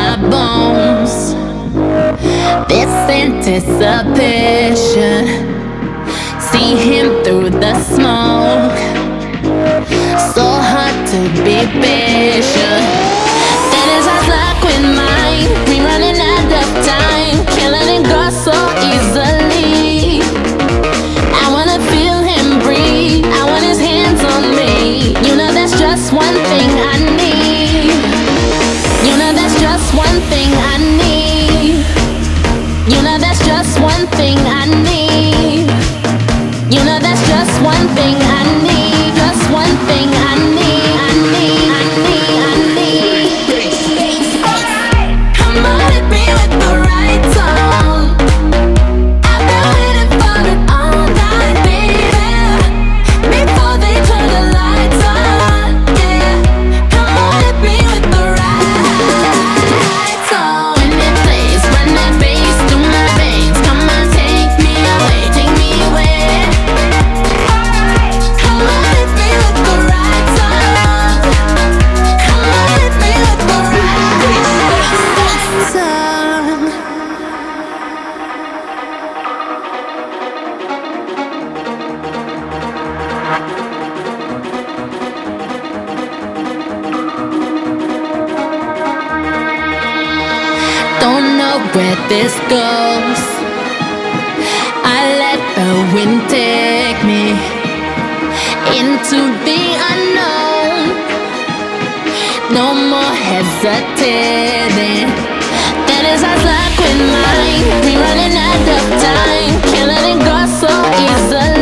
my bones. This anticipation, see him through the smoke. So hard to be patient. Then his eyes lock with mine. We running out of time, killing it go so easily. I wanna feel him breathe. I want his hands on me. You know that's just one thing I need. You know that's just one thing I need. You know that's just one thing I need. You know that's just one thing I need. Just one thing I need. I need, I need, I need. Come on, hit me with the right song. I've been waiting for it all night, baby. Before they turn the lights on, yeah. Come on, hit me with the right song. When it plays, run that bass through my veins. Come on, take me away, take me away. Come on, hit me with the right song. Come on, hit me with the right song. Don't know where this goes. I let the wind take me into the unknown. No more hesitating. That is our luck with mine. We running out of time, killing it go so easily.